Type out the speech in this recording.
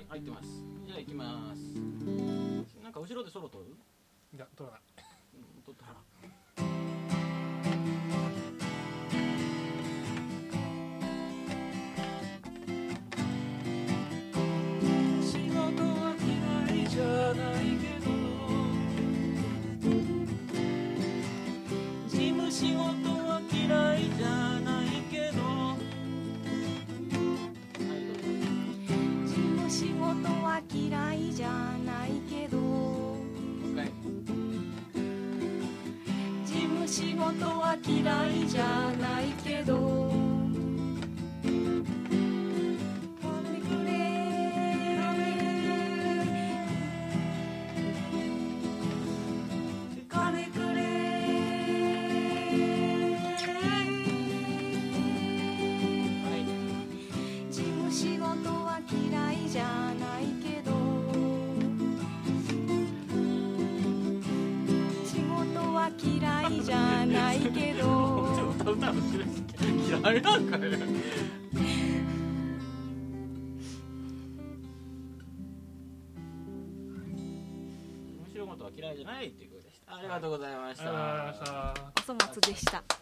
入ってます。じゃあ行きます。なんか後ろでソロ取る？ いや、取らない。 取ったら。仕事は嫌いじゃないけど、事務仕事は嫌いじゃないけど、 事務仕事は嫌いじゃないけど、事務仕事は嫌いじゃないけど、金くれ金くれ、事務仕事は嫌いじゃないけど、仕事は嫌いじゃないけど、 歌うの嫌いなんかよ。面白いことは嫌いじゃないっていうことでした。ありがとうございました。 ありがとうございました。 お粗末でした。